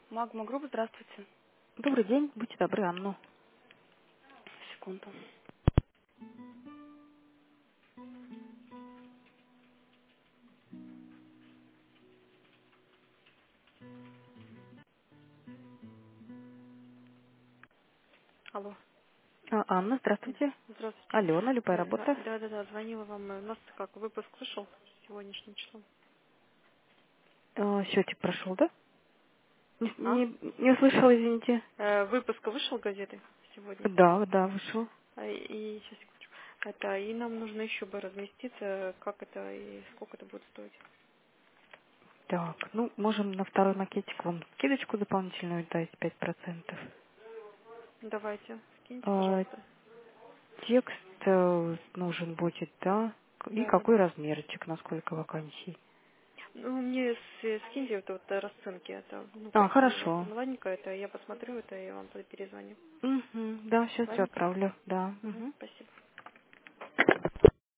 Магма Групп, здравствуйте. Добрый день, будьте добры, Анну. Секунду. Алло. Анна, здравствуйте. Здравствуйте. Алена, любая работа. Да, звонила вам. У нас как выпуск вышел сегодняшним числом. Счетик прошел, да? Не, А? не, не услышала, извините. Выпуск вышел газеты сегодня. Да, вышел. И сейчас секундочку. Это и нам нужно еще бы разместиться, как это и сколько это будет стоить. Так, ну, можем на второй макетик вам скидочку дополнительную дать 5%. Давайте, скиньте, А, пожалуйста. текст нужен будет, да? И Да. какой размерчик, на сколько вакансий? Ну, мне скиньте вот расценки. Это, ну, какие у вас Хорошо. там. Ладненько, это я посмотрю, это я вам перезвоню. Угу, да, сейчас все Ладненько? отправлю, да. Угу, Угу. спасибо.